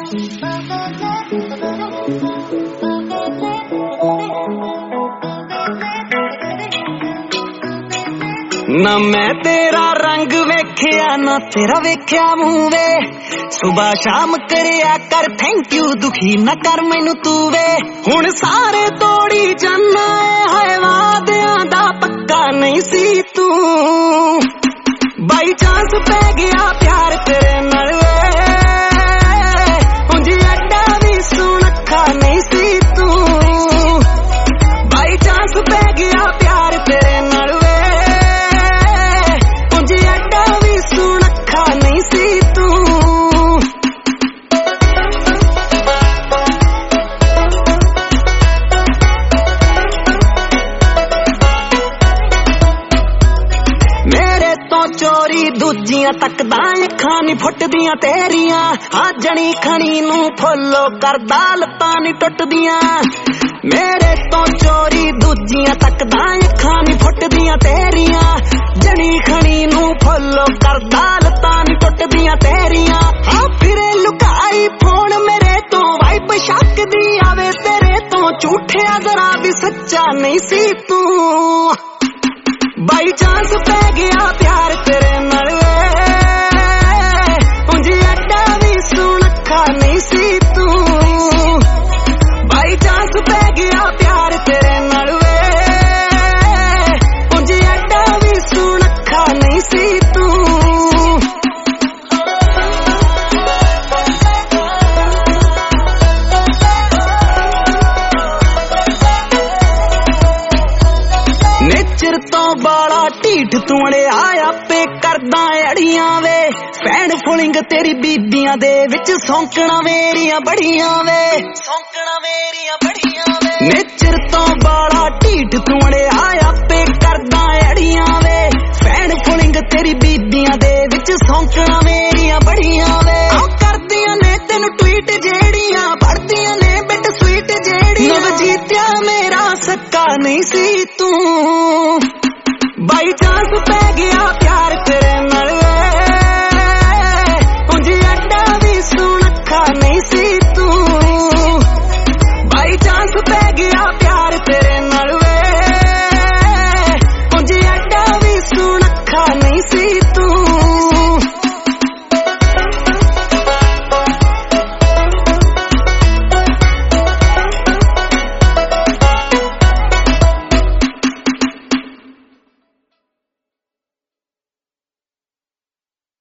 ना मैं तेरा रंग वेख्या ना तेरा वेख्या मूंह वे सुबह शाम करिया कर थैंक यू दुखी ना कर मैनू तू वे हुण सारे तोड़ी जाना है वादियां दा पक्का नहीं सी तू बाई चांस पै गया प्यार तेरे नाल वे अड्डा भी सुनखा नहीं सी तू बाई चांस पै गया प्यार तेरे नाल दूजियां तकदा अखां नी फुटदियां तेरियां आ जनी खनी नू फॉलो करदा लत्तां नी टुटदियां मेरे तो चोरी दूजियां तकदा अखां नी फुटदियां तेरियां जनी खनी नू फॉलो करदा लत्तां नी टुटदियां तेरियां हाँ फिरे लुकाई फोन मेरे तो वाइब शक दी आवे तेरे तो झूठे जरा भी सच्चा नहीं सी तू बाई चांस पै गया प्यार तेरे नाल अड्डा भी सुनखा नहीं सी तू बाई चांस पै गया प्यार तेरे नाल अड्डा भी सुनखा नहीं सी तू नेचर तो बाला ढीठ तूने आया पे करदा अड़ियां वे फैन फुलिंग तेरी बीबियां दे विच सौंकना मेरियां बड़ियां वे सौंकना मेरियां बड़ियां वे नेचर तो बाला ढीठ तूने आया पे करदा अड़ियां वे फैन फुलिंग तेरी बीबियां दे विच सौंकना मेरियां बड़ियां वे करदियां ने तेनू ट्वीट जेड़ियां पढ़दियां ने बिट स्वीट जेड़ियां नवजीत्या मेरा सक्का नहीं सी तू बाई चांस पै गया प्यार तेरे नाल